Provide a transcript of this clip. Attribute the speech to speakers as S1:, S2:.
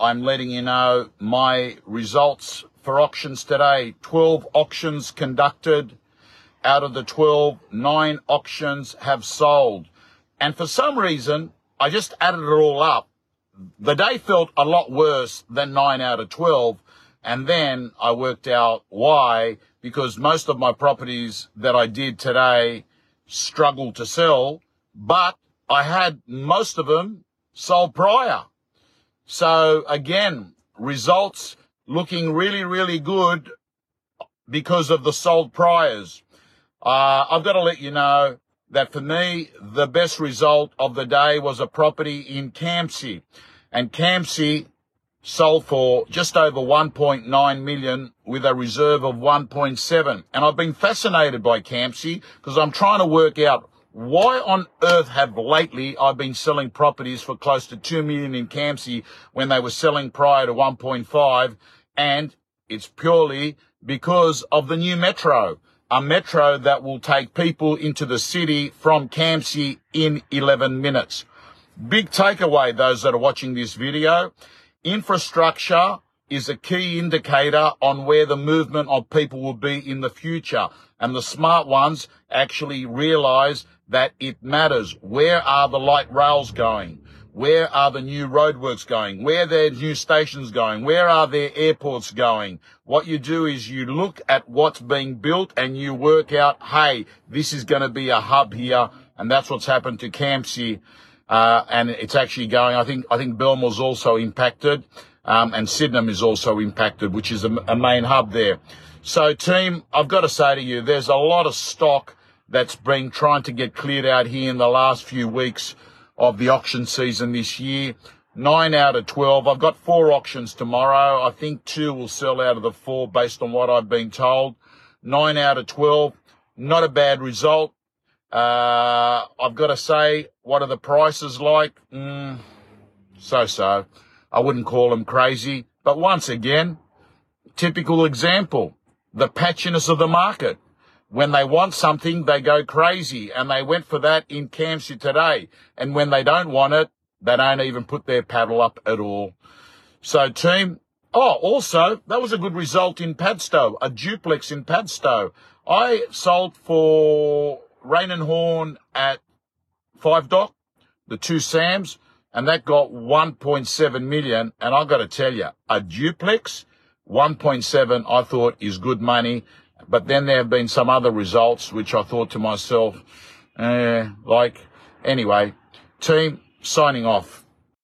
S1: I'm letting you know my results for auctions today. 12 auctions conducted. Out of the 12, 9 auctions have sold. And for some reason, I just added it all up. The day felt a lot worse than 9 out of 12. And then I worked out why, because most of my properties that I did today struggled to sell, but I had most of them sold prior. So again, results looking really, really good because of the sold priors. I've got to let you know that for me, the best result of the day was a property in Campsie. And Campsie sold for just over 1.9 million with a reserve of 1.7. And I've been fascinated by Campsie because I'm trying to work out why on earth have lately I've been selling properties for close to 2 million in Campsie when they were selling prior to 1.5. And it's purely because of the new metro, a metro that will take people into the city from Campsie in 11 minutes. Big takeaway, those that are watching this video, infrastructure is a key indicator on where the movement of people will be in the future. And the smart ones actually realize that it matters. Where are the light rails going? Where are the new roadworks going? Where are their new stations going? Where are their airports going? What you do is you look at what's being built and you work out, hey, this is going to be a hub here. And that's what's happened to Campsie. And it's actually going, I think Belmore's also impacted, and Sydenham is also impacted, which is a main hub there. So team, I've got to say to you, there's a lot of stock that's been trying to get cleared out here in the last few weeks of the auction season this year. 9 out of 12. I've got 4 auctions tomorrow. I think 2 will sell out of the 4 based on what I've been told. 9 out of 12. Not a bad result. I've got to say, what are the prices like? So-so. I wouldn't call them crazy. But once again, typical example, the patchiness of the market. When they want something, they go crazy. And they went for that in Campsie today. And when they don't want it, they don't even put their paddle up at all. So team, also, that was a good result in Padstow, a duplex in Padstow. I sold for Rain and Horn at 5 Dock, the 2 Sams, and that got 1.7 million. And I've got to tell you, a duplex, 1.7, I thought is good money. But then there have been some other results, which I thought to myself, anyway, team, signing off.